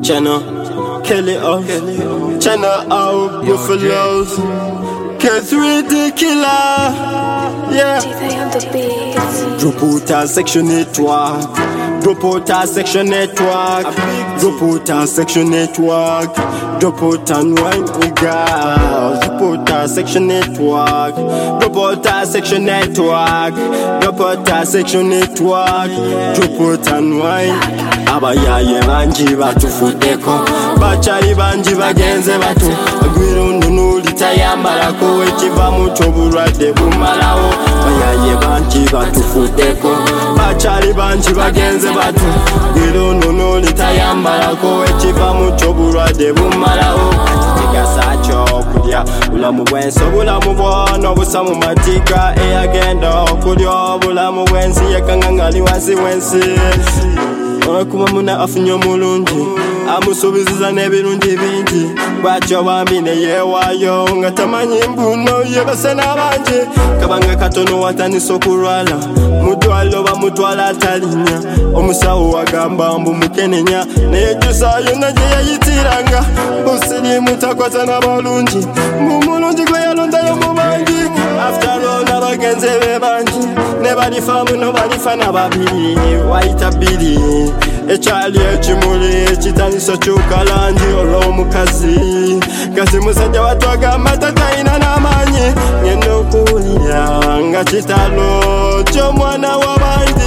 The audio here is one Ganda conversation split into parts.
Channel, kill it off. Channel out, Buffaloes. K3 the killer. Yeah. Drop out a section network. Drop out a section network. Drop out a section network. Drop out and wine girls. Drop out a section network. Drop out a section network. Drop out a section network. Drop out and wine. Abayaye banji batufudeko, bachali banji bagenze batu, agwirundu nulitayambalako ekiva mu ky'obulwadde bumalawo. Abayaye banji batufudeko, bachali banji bagenze batu, agwirundu nulitayambalako ekiva mu ky'obulwadde bumalawo. Kigasa ky'okulya bulamu bw'ensi, obulamu bwono busa mu matika eyagenda okulya obulamu bw'ensi yekangangali wansi w'ensi. Kuba muna afunye omulungi amusuubiziza n'ebirungi bingi, bw'atyo bambi ne yeewaayo nga tamanyi mbuno yebase n'abangi. Kabanga katono watandise okulwala mu ddwaliro bamutwala atalinnya, omusawo wagamba mbu mukenenya naye jjusa yonna gye yayitiranga. Busiriimu takwata n'abalungi, mumulungi gwe yalondayo mu bangi. After all n'abagenze be bangi, ne balifa muno balifa na babiri wayita bbiri. Ekyali ekimuli ekitandisa kyuka langi olw'omukazi, kati musajja watwagamba tatalina n'amaanyi. Ngenda okuwulira nga kitalo ky'omwana w'abandi.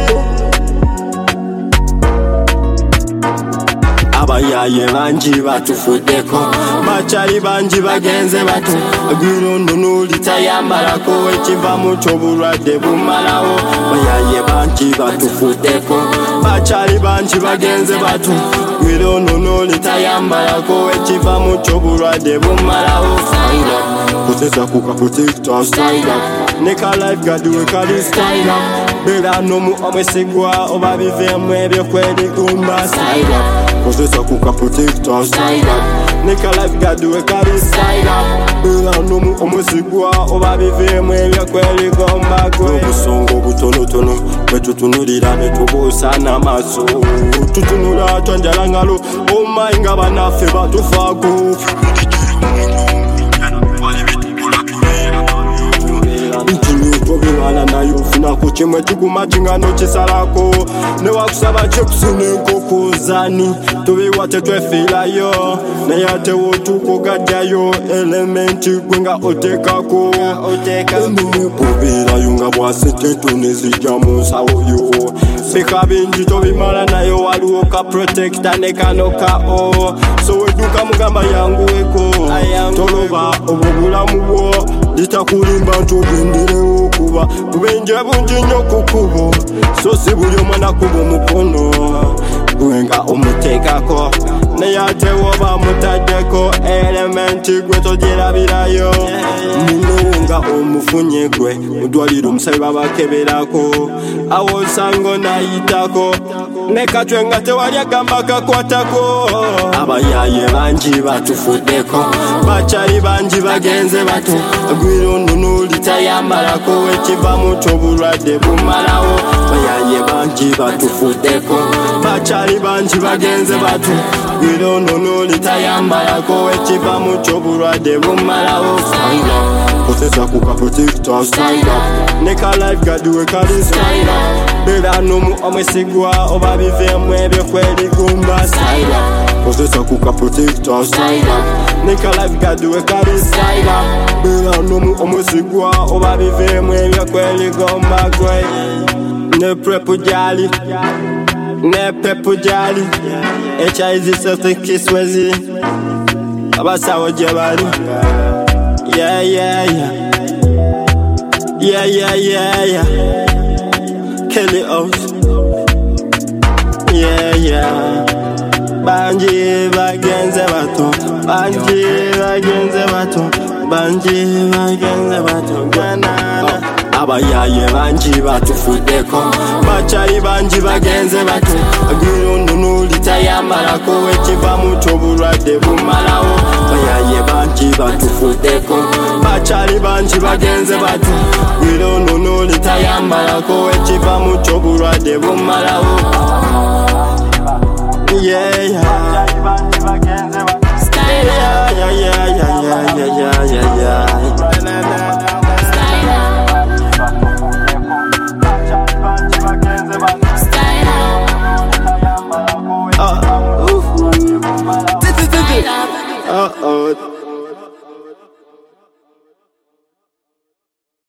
Abayaye banji batufudeko, bachali banji bagenze batu, agwirundu nulitayambalako ekiva mu ky'obulwadde bumalawo. Abayaye banji batufudeko, bachali banji bagenze batu, agwirundu nulitayambalako ekiva mu ky'obulwadde bumalawo. Stand up, kutesa kuka protector, stand up, neka life gaduwe kali stand up. Bera nomu omwesigwa oba bivemu ebyokwerikumba, stand up. Kutesa kuka protector, stand up, neka life gaduwe kali stand up. Bera nomu omwesigwa oba bivemu ebyokwerikumba. Obusongo butonotono bwetutunulira netubuusa n'amaaso, tutunula twanjala ngalo omayi nga banaffe batufaako. Tobirwana nayo ofunako kimwe kigumati nga nokisalako, newakusaba chips n'enkoko zani tubiwa tetwefiirayo, naye ate wotukogaddayo elementi gwe nga oteekako. Bobeerayo nga bwasente nezijja mu nsawo yo, bika bingi tobimala naye waliwo ka protector ne kano ka o. So wedduka mugamba yanguweko, toloba obwo bulamu bwo litakulimba ntugenderewo kuba bubenje bungi nnyo kukubo, so si buli omwana kuba omukono gwenga omuteekako, naye ate woba mutaddeko elementi gwe togirabirayo. Ninowo nga omufunye gwe mu ddwaliro omusabe babakeberako, awo osango nayitako ne katwe nga tewali agamba kakwatako. Abayaye banji batufudeko, bachali banji bagenze batu, agwirundu nulitayambalako ekiva mu ky'obulwadde bumalawo. Abayaye banji batufudeko, bachali banji bagenze batu, agwirundu nulitayambalako ekiva mu ky'obulwadde bumalawo. Stand up, kutesa kuka protector, stand up, neka life gaduwe kali stand up. Bera nomu omwesigwa oba bivemu ebyokwerikumba, stand up. Kutesa kuka protector, stand up, neka life gaduwe kali stand up. Bera nomu omwesigwa oba bivemu ebyokwerikumba gwe. Ne prepu jali, ne pepu jali, HIV sote kiswezi, abasawo gye bali. Yeah, yeah, yeah. Yeah, yeah, yeah, yeah. Kill it out. Yeah, yeah. Banji bagenze bato, banji bagenze bato, banji bagenze bato, ganana. Abayaye banji batufudeko, bachali banji bagenze batu, agwirundu nulitayambalako ekiva mu ky'obulwadde bumalawo. Abayaye banji batufudeko, bachali banji bagenze batu, agwirundu nulitayambalako ekiva mu ky'obulwadde bumalawo. Yeah, yeah. out.